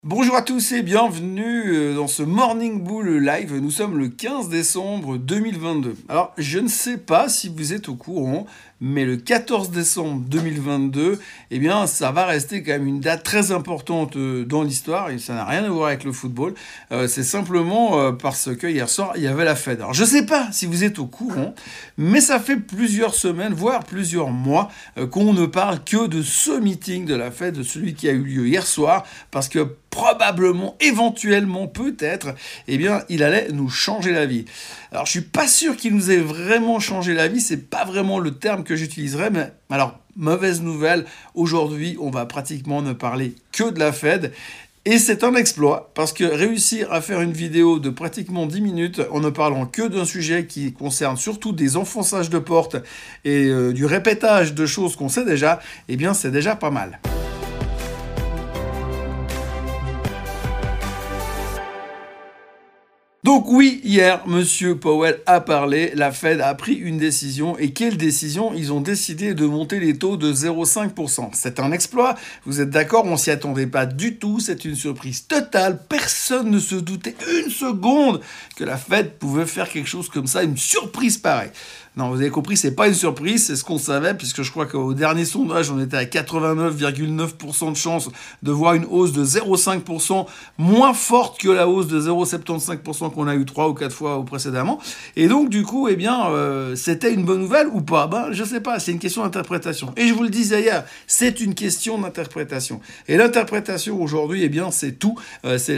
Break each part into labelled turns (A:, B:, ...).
A: Bonjour à tous et bienvenue dans ce Morning Bull Live. Nous sommes le 15 décembre 2022. Alors, je ne sais pas si vous êtes au courant, mais le 14 décembre 2022, eh bien, ça va rester quand même une date très importante dans l'histoire et ça n'a rien à voir avec le football. C'est simplement parce que hier soir, il y avait la Fed. Alors, je ne sais pas si vous êtes au courant, mais ça fait plusieurs semaines, voire plusieurs mois, qu'on ne parle que de ce meeting de la Fed, de celui qui a eu lieu hier soir, parce que probablement, éventuellement, peut-être, eh bien, il allait nous changer la vie. Alors, je suis pas sûr qu'il nous ait vraiment changé la vie, c'est pas vraiment le terme que j'utiliserais, mais alors, mauvaise nouvelle, aujourd'hui, on va pratiquement ne parler que de la Fed. Et c'est un exploit, parce que réussir à faire une vidéo de pratiquement 10 minutes en ne parlant que d'un sujet qui concerne surtout des enfonçages de portes et du répétage de choses qu'on sait déjà, eh bien, c'est déjà pas mal. Donc oui, hier, Monsieur Powell a parlé, la Fed a pris une décision. Et quelle décision? Ils ont décidé de monter les taux de 0,5%. C'est un exploit, vous êtes d'accord? On s'y attendait pas du tout, c'est une surprise totale. Personne ne se doutait une seconde que la Fed pouvait faire quelque chose comme ça, une surprise pareille. Non, vous avez compris, c'est pas une surprise, c'est ce qu'on savait, puisque je crois qu'au dernier sondage, on était à 89,9% de chance de voir une hausse de 0,5%, moins forte que la hausse de 0,75% qu'on a eu 3 ou 4 fois précédemment. Et donc, du coup, eh bien, c'était une bonne nouvelle ou pas? Ben, je sais pas, c'est une question d'interprétation. Et je vous le disais hier, c'est une question d'interprétation. Et l'interprétation aujourd'hui, eh bien, c'est tout. C'est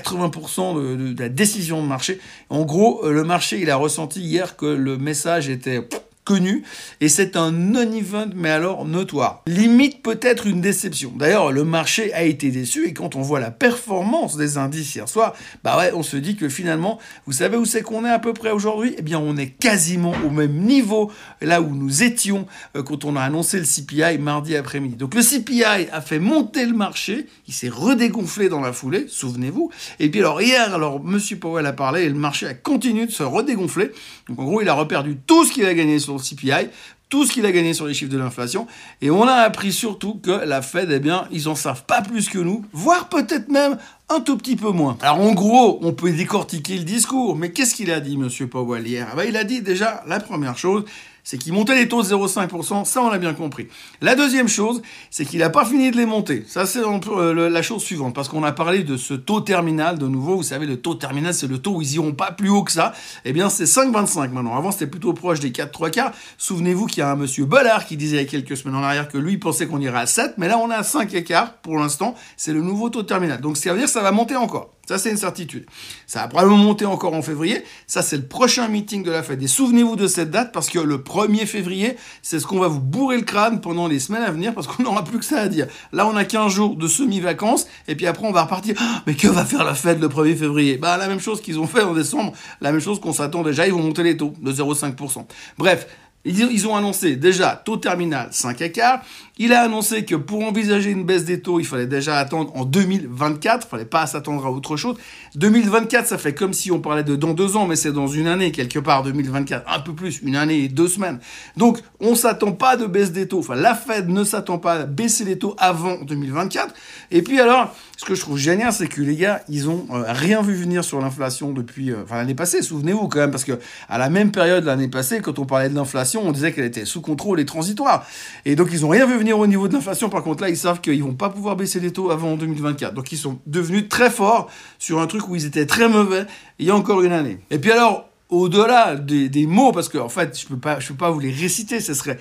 A: 80% de la décision de marché. En gros, le marché, il a ressenti hier que le message était connu, et c'est un non-event, mais alors notoire. Limite peut-être une déception. D'ailleurs, le marché a été déçu, et quand on voit la performance des indices hier soir, bah ouais, on se dit que finalement, vous savez où c'est qu'on est à peu près aujourd'hui? Eh bien, on est quasiment au même niveau, là où nous étions quand on a annoncé le CPI mardi après-midi. Donc le CPI a fait monter le marché, il s'est redégonflé dans la foulée, souvenez-vous, et puis alors hier, Monsieur Powell a parlé, et le marché a continué de se redégonfler. Donc en gros, il a reperdu tout ce qu'il a gagné sur le CPI, tout ce qu'il a gagné sur les chiffres de l'inflation, et on a appris surtout que la Fed, eh bien, ils en savent pas plus que nous, voire peut-être même un tout petit peu moins. Alors en gros, on peut décortiquer le discours, mais qu'est-ce qu'il a dit, Monsieur Powell, hier? Il a dit déjà, la première chose, c'est qu'il montait les taux de 0,5%, ça on l'a bien compris. La deuxième chose, c'est qu'il n'a pas fini de les monter. Ça c'est la chose suivante, parce qu'on a parlé de ce taux terminal, de nouveau, vous savez, le taux terminal, c'est le taux où ils iront pas plus haut que ça. Eh bien, c'est 5,25 maintenant. Avant, c'était plutôt proche des 4,75. Souvenez-vous qu'il y a un monsieur Bollard qui disait il y a quelques semaines en arrière que lui pensait qu'on irait à 7, mais là on est à 5 écarts pour l'instant. C'est le nouveau taux terminal. Donc ça veut dire que ça va monter encore. Ça, c'est une certitude. Ça va probablement monter encore en février. Ça, c'est le prochain meeting de la Fed. Et souvenez-vous de cette date, parce que le 1er février, c'est ce qu'on va vous bourrer le crâne pendant les semaines à venir, parce qu'on n'aura plus que ça à dire. Là, on a 15 jours de semi-vacances, et puis après, on va repartir. Ah, mais que va faire la Fed le 1er février? La même chose qu'ils ont fait en décembre, la même chose qu'on s'attend déjà, ils vont monter les taux de 0,5%. Bref, ils ont annoncé déjà taux terminal 5 écarts. Il a annoncé que pour envisager une baisse des taux, il fallait déjà attendre en 2024. Il fallait pas s'attendre à autre chose. 2024, ça fait comme si on parlait de dans 2 ans, mais c'est dans une année quelque part, 2024. Un peu plus, une année et 2 semaines. Donc, on s'attend pas de baisse des taux. Enfin, la Fed ne s'attend pas à baisser les taux avant 2024. Et puis alors, ce que je trouve génial, c'est que les gars, ils ont rien vu venir sur l'inflation depuis l'année passée. Souvenez-vous quand même, parce que à la même période l'année passée, quand on parlait de l'inflation, on disait qu'elle était sous contrôle et transitoire. Et donc, ils ont rien vu venir au niveau de l'inflation. Par contre, là, ils savent qu'ils vont pas pouvoir baisser les taux avant 2024. Donc, ils sont devenus très forts sur un truc où ils étaient très mauvais il y a encore une année. Et puis alors, au-delà des mots, parce que en fait, je peux pas vous les réciter.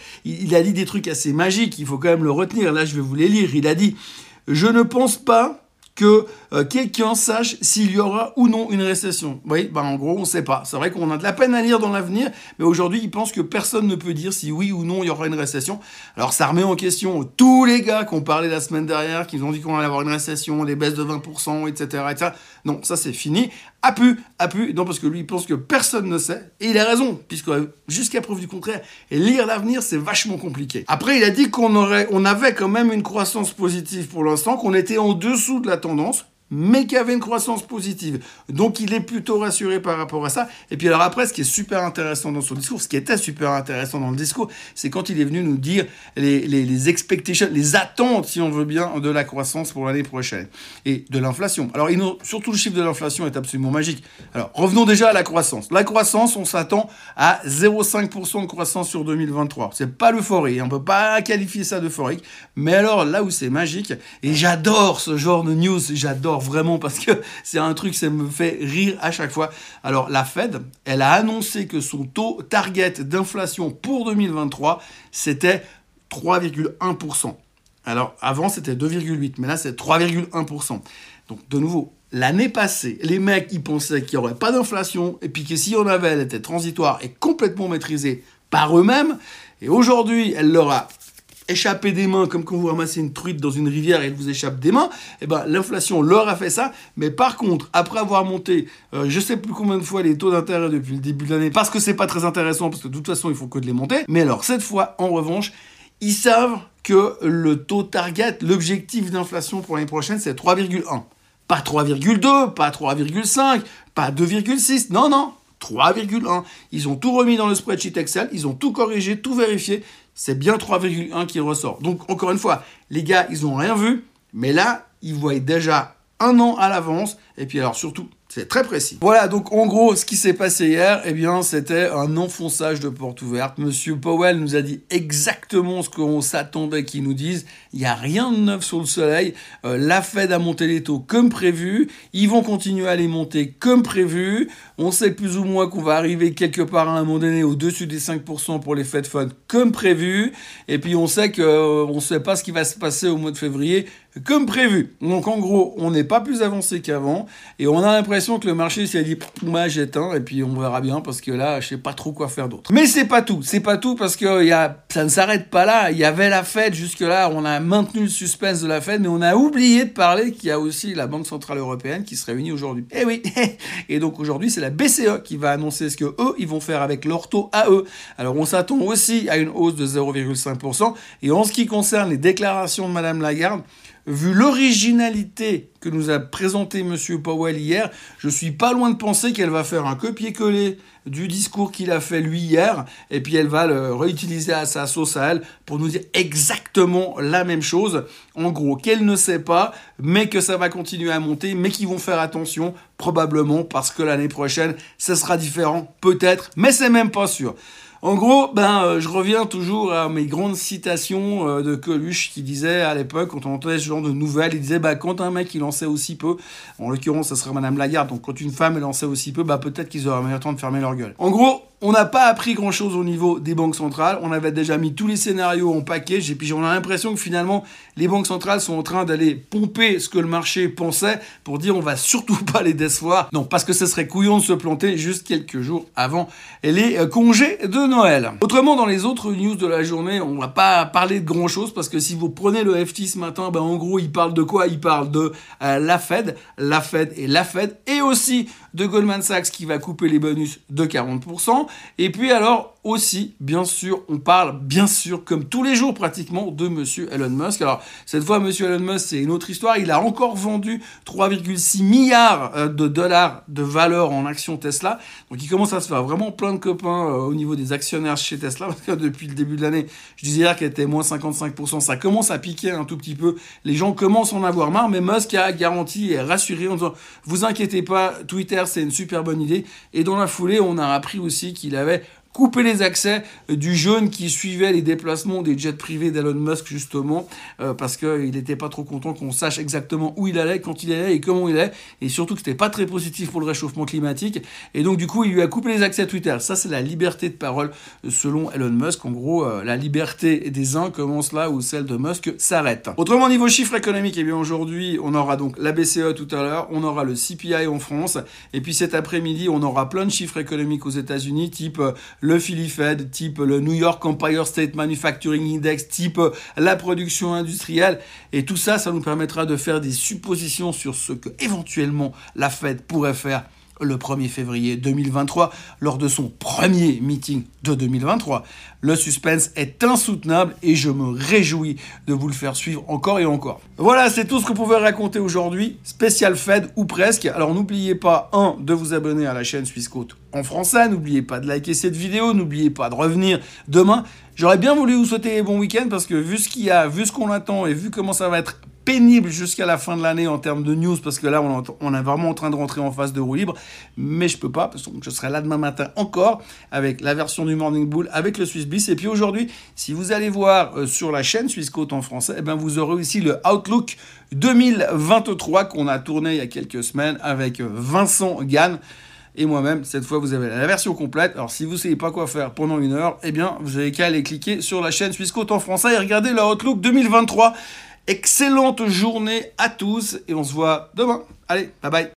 A: Il a dit des trucs assez magiques. Il faut quand même le retenir. Là, je vais vous les lire. Il a dit: je ne pense pas que quelqu'un sache s'il y aura ou non une récession. Oui, en gros, on ne sait pas. C'est vrai qu'on a de la peine à lire dans l'avenir, mais aujourd'hui, il pense que personne ne peut dire si oui ou non il y aura une récession. Alors, ça remet en question tous les gars qui ont parlé la semaine dernière, qui ont dit qu'on allait avoir une récession, des baisses de 20%, etc., etc. Non, ça c'est fini. Non, parce que lui, il pense que personne ne sait. Et il a raison, puisque jusqu'à preuve du contraire, lire l'avenir, c'est vachement compliqué. Après, il a dit qu'on avait quand même une croissance positive pour l'instant, qu'on était en dessous de la tendance. mais qui avait une croissance positive. Donc, il est plutôt rassuré par rapport à ça. Et puis, alors après, ce qui est super intéressant dans son discours, ce qui était super intéressant dans le discours, c'est quand il est venu nous dire les expectations, les attentes, si on veut bien, de la croissance pour l'année prochaine et de l'inflation. Alors, surtout le chiffre de l'inflation est absolument magique. Alors, revenons déjà à la croissance. La croissance, on s'attend à 0,5% de croissance sur 2023. C'est pas l'euphorie, on peut pas qualifier ça d'euphorique. Mais alors, là où c'est magique, et j'adore ce genre de news, j'adore vraiment parce que c'est un truc, ça me fait rire à chaque fois. Alors, la Fed, elle a annoncé que son taux target d'inflation pour 2023, c'était 3,1%. Alors, avant, c'était 2,8%, mais là, c'est 3,1%. Donc, de nouveau, l'année passée, les mecs, ils pensaient qu'il n'y aurait pas d'inflation, et puis que s'il y en avait, elle était transitoire et complètement maîtrisée par eux-mêmes. Et aujourd'hui, elle leur a échappé des mains, comme quand vous ramassez une truite dans une rivière et elle vous échappe des mains. Et ben, l'inflation leur a fait ça. Mais par contre, après avoir monté, je sais plus combien de fois les taux d'intérêt depuis le début de l'année, parce que c'est pas très intéressant, parce que de toute façon, il faut que de les monter. Mais alors, cette fois, en revanche, ils savent que le taux target, l'objectif d'inflation pour l'année prochaine, c'est 3,1. Pas 3,2, pas 3,5, pas 2,6. Non, 3,1. Ils ont tout remis dans le spreadsheet Excel, ils ont tout corrigé, tout vérifié. C'est bien 3,1 qui ressort. Donc, encore une fois, les gars, ils n'ont rien vu, mais là, ils voient déjà un an à l'avance. Et puis alors, surtout, c'est très précis. Voilà, donc en gros, ce qui s'est passé hier, eh bien, c'était un enfonçage de porte ouverte. Monsieur Powell nous a dit exactement ce qu'on s'attendait qu'il nous dise. Il n'y a rien de neuf sur le soleil. La Fed a monté les taux comme prévu. Ils vont continuer à les monter comme prévu. On sait plus ou moins qu'on va arriver quelque part à un moment donné au-dessus des 5% pour les Fed Funds comme prévu. Et puis, on sait qu'on ne sait pas ce qui va se passer au mois de février comme prévu. Donc, en gros, on n'est pas plus avancé qu'avant. Et on a l'impression que le marché s'est dit « moi j'éteins » et puis on verra bien parce que là, je sais pas trop quoi faire d'autre. Mais c'est pas tout. C'est pas tout parce que ça ne s'arrête pas là. Il y avait la Fed jusque-là. On a maintenu le suspense de la Fed, mais on a oublié de parler qu'il y a aussi la Banque Centrale Européenne qui se réunit aujourd'hui. Eh oui. Et donc aujourd'hui, c'est la BCE qui va annoncer ce que eux, ils vont faire avec leur taux à eux. Alors on s'attend aussi à une hausse de 0,5%. Et en ce qui concerne les déclarations de Madame Lagarde, vu l'originalité que nous a présenté Monsieur Powell hier, je suis pas loin de penser qu'elle va faire un copier-coller du discours qu'il a fait lui hier, et puis elle va le réutiliser à sa sauce à elle pour nous dire exactement la même chose. En gros, qu'elle ne sait pas, mais que ça va continuer à monter, mais qu'ils vont faire attention, probablement, parce que l'année prochaine, ça sera différent, peut-être, mais c'est même pas sûr. En gros, je reviens toujours à mes grandes citations de Coluche qui disait à l'époque, quand on entendait ce genre de nouvelles, il disait quand un mec il en sait aussi peu, en l'occurrence ça serait Madame Lagarde, donc quand une femme elle en sait aussi peu, peut-être qu'ils auraient meilleur temps de fermer leur gueule. En gros, on n'a pas appris grand-chose au niveau des banques centrales. On avait déjà mis tous les scénarios en package et puis on a l'impression que finalement, les banques centrales sont en train d'aller pomper ce que le marché pensait pour dire on va surtout pas les décevoir. Non, parce que ce serait couillon de se planter juste quelques jours avant les congés de Noël. Autrement, dans les autres news de la journée, on va pas parler de grand-chose parce que si vous prenez le FT ce matin, en gros, il parle de quoi? Il parle de la Fed et aussi de Goldman Sachs qui va couper les bonus de 40%. Et puis alors aussi, bien sûr, on parle, bien sûr, comme tous les jours pratiquement, de Monsieur Elon Musk. Alors, cette fois, Monsieur Elon Musk, c'est une autre histoire. Il a encore vendu 3,6 milliards de dollars de valeur en actions Tesla. Donc, il commence à se faire vraiment plein de copains au niveau des actionnaires chez Tesla. Parce que depuis le début de l'année, je disais hier qu'elle était moins 55%. Ça commence à piquer un tout petit peu. Les gens commencent à en avoir marre. Mais Musk a garanti et rassuré en disant, vous inquiétez pas, Twitter, c'est une super bonne idée. Et dans la foulée, on a appris aussi qu'il avait couper les accès du jeune qui suivait les déplacements des jets privés d'Elon Musk, justement, parce qu'il n'était pas trop content qu'on sache exactement où il allait, quand il allait et comment il allait, et surtout que c'était pas très positif pour le réchauffement climatique. Et donc, du coup, il lui a coupé les accès à Twitter. Ça, c'est la liberté de parole selon Elon Musk. En gros, la liberté des uns commence là où celle de Musk s'arrête. Autrement, niveau chiffre économique, eh bien, aujourd'hui, on aura donc la BCE tout à l'heure, on aura le CPI en France, et puis cet après-midi, on aura plein de chiffres économiques aux États-Unis, type le Philly Fed, type le New York Empire State Manufacturing Index, type la production industrielle. Et tout ça, ça nous permettra de faire des suppositions sur ce que éventuellement la Fed pourrait faire le 1er février 2023 lors de son premier meeting de 2023. Le suspense est insoutenable et je me réjouis de vous le faire suivre encore et encore. Voilà, c'est tout ce que je pouvais raconter aujourd'hui. Spécial Fed ou presque. Alors n'oubliez pas, de vous abonner à la chaîne Swissquote en français. N'oubliez pas de liker cette vidéo. N'oubliez pas de revenir demain. J'aurais bien voulu vous souhaiter un bon week-end parce que vu ce qu'il y a, vu ce qu'on attend et vu comment ça va être pénible jusqu'à la fin de l'année en termes de news, parce que là, on est vraiment en train de rentrer en phase de roue libre, mais je peux pas, parce que je serai là demain matin encore, avec la version du Morning Bull, avec le Swiss Bliss, et puis aujourd'hui, si vous allez voir sur la chaîne Swissquote en français, eh ben vous aurez aussi le Outlook 2023 qu'on a tourné il y a quelques semaines avec Vincent Gann, et moi-même, cette fois, vous avez la version complète. Alors, si vous ne savez pas quoi faire pendant une heure, eh bien, vous avez qu'à aller cliquer sur la chaîne Swissquote en français et regarder le Outlook 2023. Excellente journée à tous et on se voit demain. Allez, bye bye.